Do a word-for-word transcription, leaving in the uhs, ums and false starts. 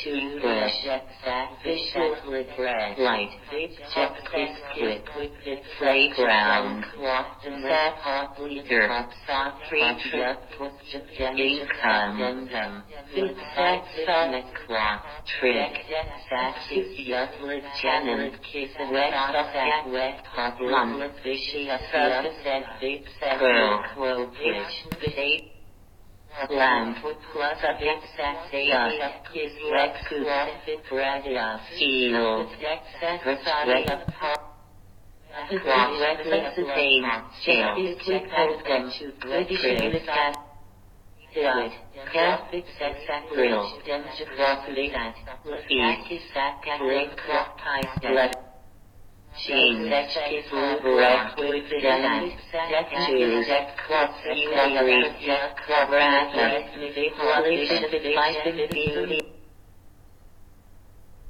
toothbrush, visual bread, light, check biscuit, playground, sap, leader, free trip, income, sack, sonic clock, trick, saxes, lieutenant, wet, sack, wet, hot, lump, vicious, surface, girl, crow, pitch, bait, lamp, plus a big saxia, his lexus, bradia, steel, persuade, resuscitate, jail, check out them to British staff, died, graphic sex at grill, denture crossfit, feet, sack at lake clock pies, blood. Jeans, is correct with the dance, textures, cloth, jewelry, craft, polish, beauty.